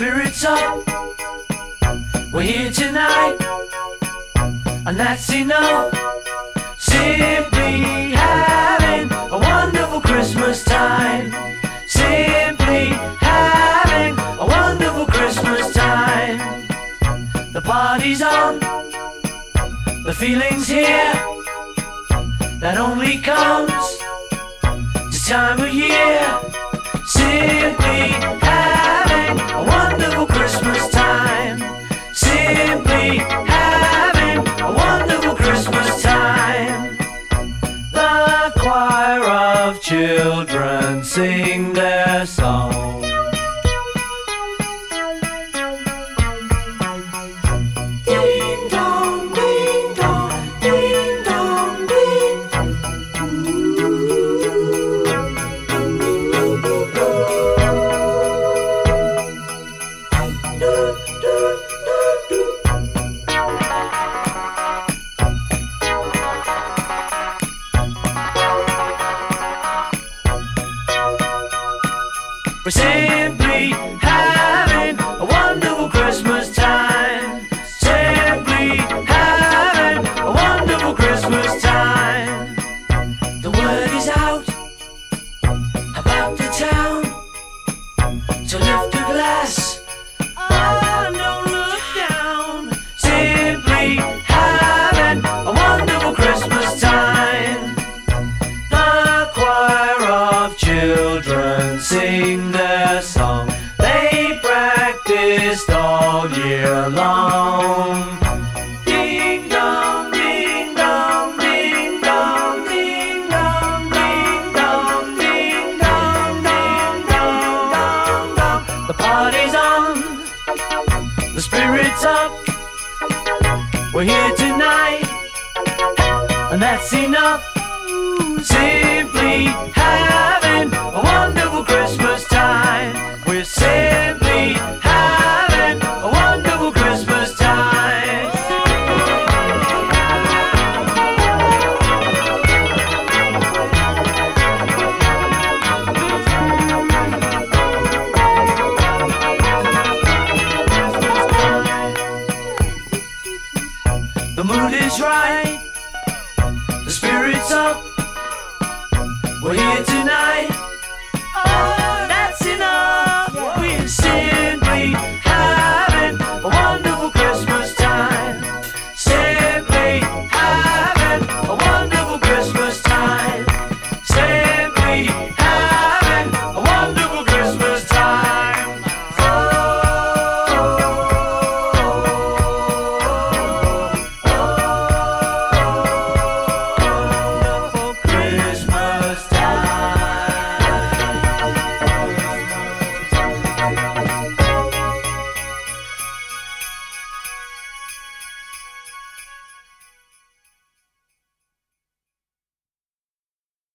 spirit's up. We're here tonight, and that's enough. Simply having a wonderful Christmas time. Simply having a wonderful Christmas time. The party's on, the feeling's here. That only comes this time of year. Simply having a wonderful Christmas time. Simply having a wonderful Christmas time. The choir of children sing their song. Ding dong, ding dong, ding dong, ding. We're simply having a wonderful Christmas time. Simply having a wonderful Christmas time. The word is out about the town to lift a glass. Oh, don't look down. Simply having a wonderful Christmas time. The choir of children sing their song. They practiced all year long. Ding dong, ding dong, ding dong, ding dong, ding dong, ding dong, ding dong, dong, dong. The party's on, the spirit's up. We're here tonight, and that's enough. Simply having a wonderful Christmas time. We're simply having a wonderful Christmas time. The mood is right, the spirit's up. We're here tonight,